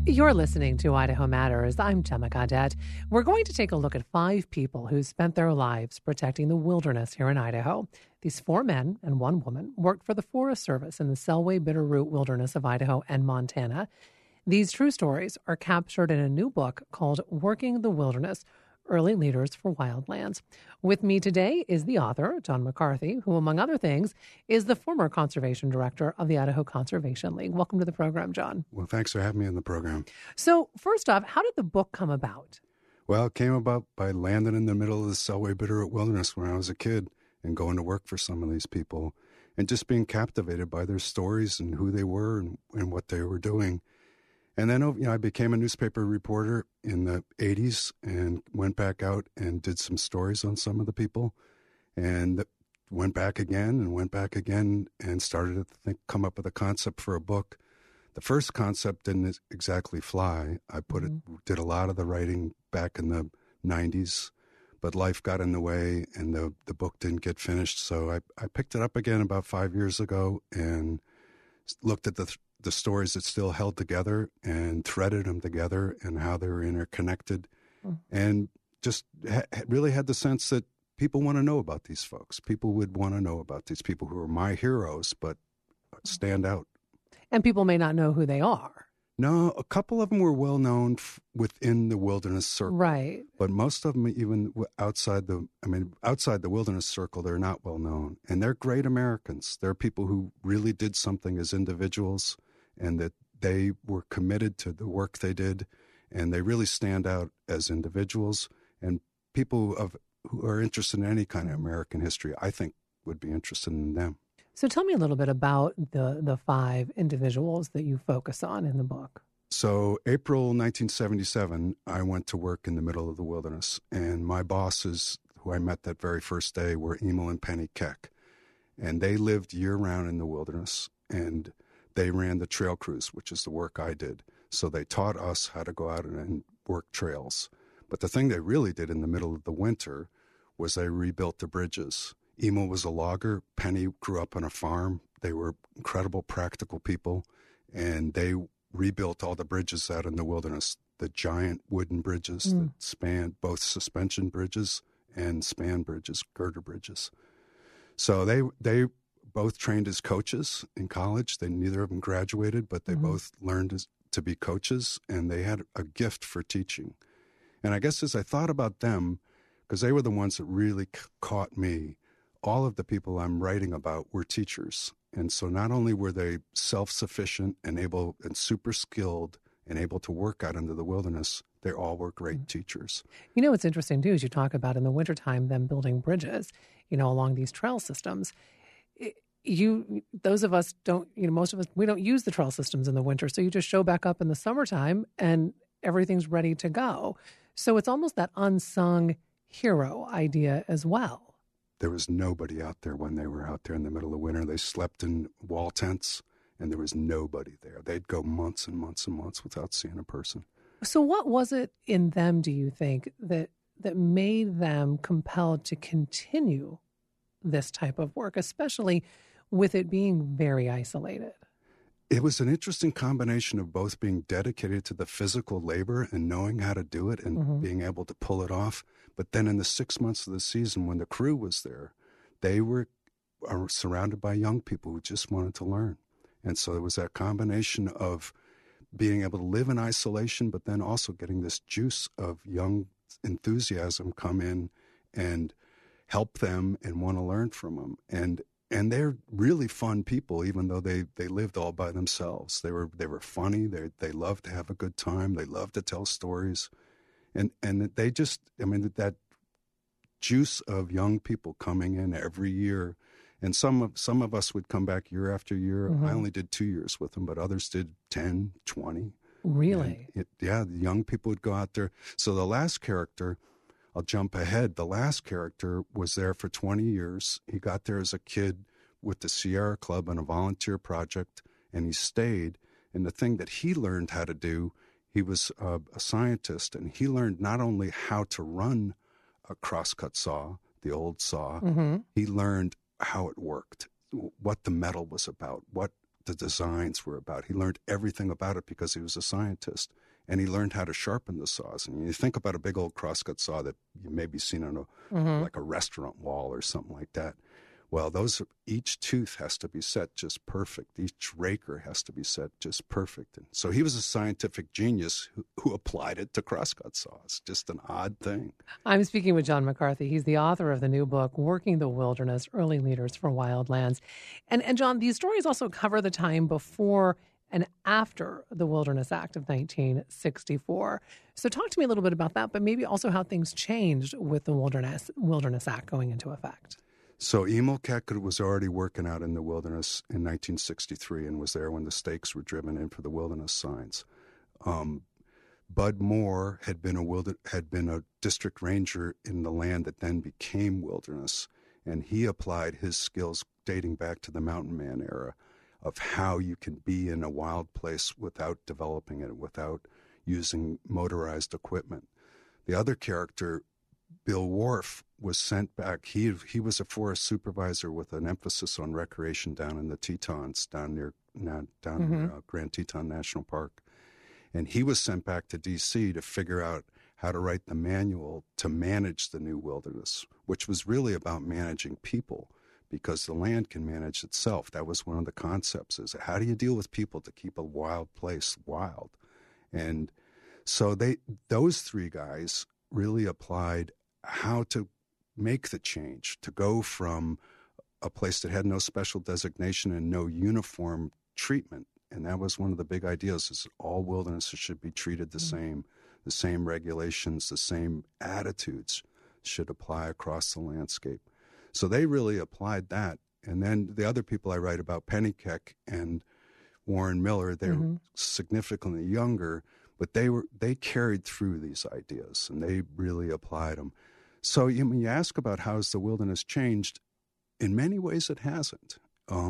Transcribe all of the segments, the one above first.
You're listening to Idaho Matters. I'm Gemma Gaudette. We're going to take a look at 5 people who spent their lives protecting the wilderness here in Idaho. These 4 men and 1 woman worked for the Forest Service in the Selway Bitterroot Wilderness of Idaho and Montana. These true stories are captured in a new book called Working the Wilderness: Early Leaders for Wildlands. With me today is the author, John McCarthy, who, among other things, is the former conservation director of the Idaho Conservation League. Welcome to the program, John. Well, thanks for having me in the program. So, first off, how did the book come about? Well, it came about by landing in the middle of the Selway Bitterroot Wilderness when I was a kid and going to work for some of these people and just being captivated by their stories and who they were and what they were doing. And then, I became a newspaper reporter in the 80s and went back out and did some stories on some of the people and went back again and started to come up with a concept for a book. The first concept didn't exactly fly. I did a lot of the writing back in the 90s, but life got in the way and the book didn't get finished. So I picked it up again about 5 years ago and looked at the stories that still held together and threaded them together and how they were interconnected, and just really had the sense that people want to know about these folks. People would want to know about these people who are my heroes, but stand out. And people may not know who they are. No, a couple of them were well known within the wilderness circle. Right. But most of them, even outside the wilderness circle, they're not well known. And they're great Americans. They're people who really did something as individuals and that they were committed to the work they did. And they really stand out as individuals. And people who are interested in any kind of American history, I think, would be interested in them. So tell me a little bit about the 5 individuals that you focus on in the book. So April 1977, I went to work in the middle of the wilderness, and my bosses, who I met that very first day, were Emil and Penny Keck. And they lived year-round in the wilderness, and they ran the trail crews, which is the work I did. So they taught us how to go out and work trails. But the thing they really did in the middle of the winter was they rebuilt the bridges. Emil was a logger. Penny grew up on a farm. They were incredible, practical people, and they rebuilt all the bridges out in the wilderness, the giant wooden bridges that spanned both suspension bridges and span bridges, girder bridges. So they both trained as coaches in college. Neither of them graduated, but they both learned to be coaches, and they had a gift for teaching. And I guess as I thought about them, because they were the ones that really caught me, all of the people I'm writing about were teachers. And so not only were they self-sufficient and able and super skilled and able to work out into the wilderness, they all were great teachers. You know, what's interesting, too, is you talk about in the wintertime them building bridges, along these trail systems. Those of us don't, most of us, we don't use the trail systems in the winter. So you just show back up in the summertime and everything's ready to go. So it's almost that unsung hero idea as well. There was nobody out there when they were out there in the middle of winter. They slept in wall tents, and there was nobody there. They'd go months and months and months without seeing a person. So what was it in them, do you think, that made them compelled to continue this type of work, especially with it being very isolated? It was an interesting combination of both being dedicated to the physical labor and knowing how to do it and being able to pull it off. But then in the 6 months of the season when the crew was there, they were surrounded by young people who just wanted to learn. And so it was that combination of being able to live in isolation, but then also getting this juice of young enthusiasm come in and help them and want to learn from them. And they're really fun people, even though they lived all by themselves. They were funny. They loved to have a good time. They loved to tell stories. And they just, that juice of young people coming in every year. And some of us would come back year after year. I only did 2 years with them, but others did 10, 20. Really? The young people would go out there. So the last character, I'll jump ahead. The last character was there for 20 years. He got there as a kid with the Sierra Club on a volunteer project, and he stayed. And the thing that he learned how to do, he was a scientist, and he learned not only how to run a crosscut saw, the old saw, he learned how it worked, what the metal was about, what the designs were about. He learned everything about it because he was a scientist. And he learned how to sharpen the saws. And you think about a big old crosscut saw that you may be seen on like a restaurant wall or something like that. Well, each tooth has to be set just perfect. Each raker has to be set just perfect. And so he was a scientific genius who applied it to crosscut saws. Just an odd thing. I'm speaking with John McCarthy. He's the author of the new book, Working the Wilderness, Early Leaders for Wildlands. And John, these stories also cover the time before and after the Wilderness Act of 1964. So talk to me a little bit about that, but maybe also how things changed with the Wilderness Act going into effect. So Emil Keck was already working out in the wilderness in 1963 and was there when the stakes were driven in for the wilderness signs. Bud Moore had been a district ranger in the land that then became wilderness, and he applied his skills dating back to the Mountain Man era of how you can be in a wild place without developing it, without using motorized equipment. The other character, Bill Wharf, was sent back. He was a forest supervisor with an emphasis on recreation down in the Tetons, down near Grand Teton National Park. And he was sent back to D.C. to figure out how to write the manual to manage the new wilderness, which was really about managing people, because the land can manage itself. That was one of the concepts, is how do you deal with people to keep a wild place wild? And so those three guys really applied how to make the change, to go from a place that had no special designation and no uniform treatment. And that was one of the big ideas, is all wildernesses should be treated the same regulations, the same attitudes should apply across the landscape. So they really applied that. And then the other people I write about, Penny Keck and Warren Miller, they're significantly younger, but they carried through these ideas and they really applied them. So when you ask about how has the wilderness changed, in many ways it hasn't.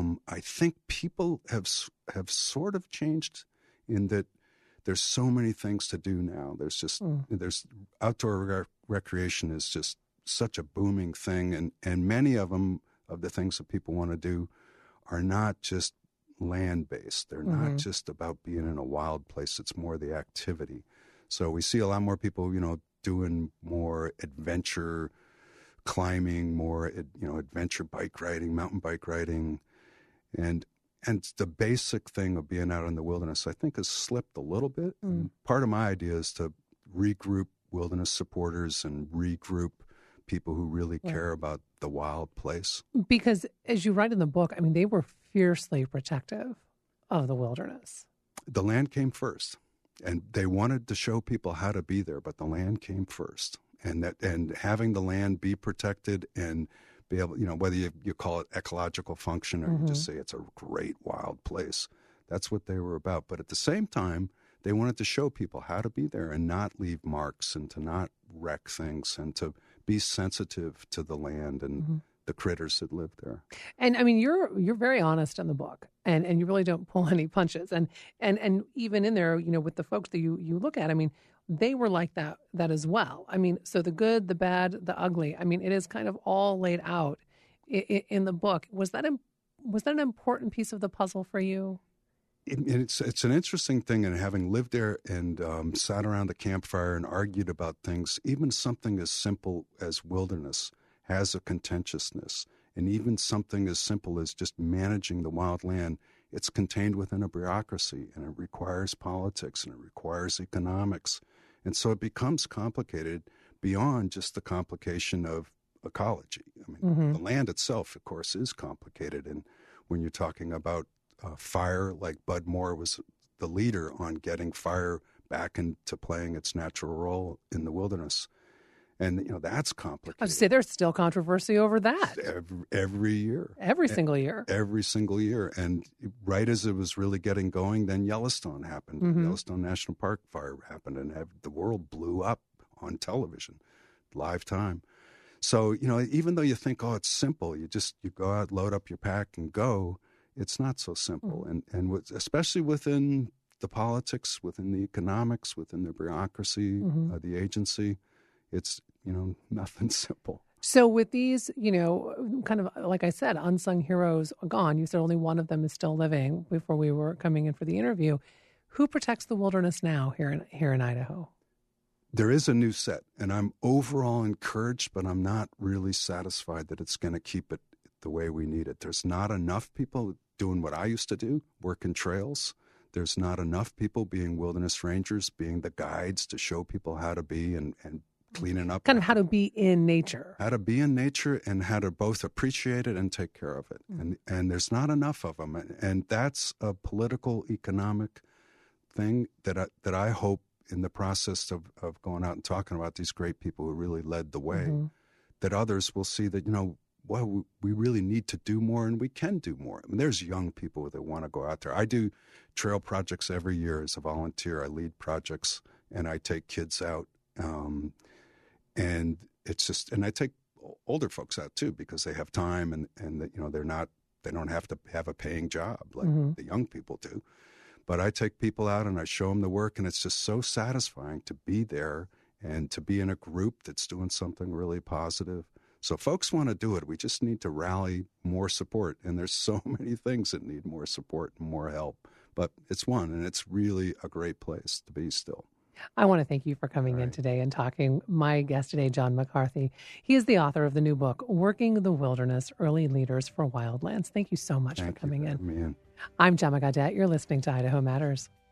I think people have sort of changed in that there's so many things to do now. There's outdoor recreation is just such a booming thing, and many of the things that people want to do are not just land-based. They're not just about being in a wild place. It's more the activity. So we see a lot more people, doing more adventure climbing, more, adventure bike riding, mountain bike riding. And the basic thing of being out in the wilderness, I think, has slipped a little bit. And part of my idea is to regroup wilderness supporters and regroup people who really care about the wild place. Because as you write in the book, I mean, they were fiercely protective of the wilderness. The land came first, and they wanted to show people how to be there, but the land came first. And having the land be protected and be able, whether you call it ecological function or you just say it's a great wild place, that's what they were about. But at the same time, they wanted to show people how to be there and not leave marks and to not wreck things and to be sensitive to the land and the critters that live there. And I mean, you're very honest in the book, and you really don't pull any punches. And even in there, with the folks that you look at, I mean, they were like that as well. I mean, so the good, the bad, the ugly. I mean, it is kind of all laid out in the book. Was that an important piece of the puzzle for you? It's an interesting thing, and having lived there and sat around the campfire and argued about things, even something as simple as wilderness has a contentiousness. And even something as simple as just managing the wild land, it's contained within a bureaucracy, and it requires politics, and it requires economics. And so it becomes complicated beyond just the complication of ecology. I mean, the land itself, of course, is complicated. And when you're talking about fire, like Bud Moore was the leader on getting fire back into playing its natural role in the wilderness. And, that's complicated. I would say there's still controversy over that. Every year. Every single year. Every single year. And right as it was really getting going, then Yellowstone happened. Yellowstone National Park fire happened, and the world blew up on television, live time. So, even though you think, it's simple, you go out, load up your pack and go, it's not so simple. And especially within the politics, within the economics, within the bureaucracy, the agency, it's, nothing simple. So with these, kind of, like I said, unsung heroes gone, you said only one of them is still living before we were coming in for the interview. Who protects the wilderness now here in Idaho? There is a new set, and I'm overall encouraged, but I'm not really satisfied that it's going to keep it the way we need it. There's not enough people doing what I used to do, working trails. There's not enough people being wilderness rangers, being the guides to show people how to be and cleaning up. Kind of how to be in nature. How to be in nature and how to both appreciate it and take care of it. And there's not enough of them. And that's a political, economic thing that I hope in the process of going out and talking about these great people who really led the way, that others will see that, we really need to do more, and we can do more. I mean, there's young people that want to go out there. I do trail projects every year as a volunteer. I lead projects, and I take kids out. And it's just, and I take older folks out too, because they have time and they don't have to have a paying job like the young people do. But I take people out and I show them the work, and it's just so satisfying to be there and to be in a group that's doing something really positive. So folks want to do it. We just need to rally more support. And there's so many things that need more support and more help. But it's one, and it's really a great place to be still. I want to thank you for coming in today and talking. My guest today, John McCarthy. He is the author of the new book, Working the Wilderness, Early Leaders for Wildlands. Thank you so much for coming in. Me in. I'm Gemma Gaudet. You're listening to Idaho Matters.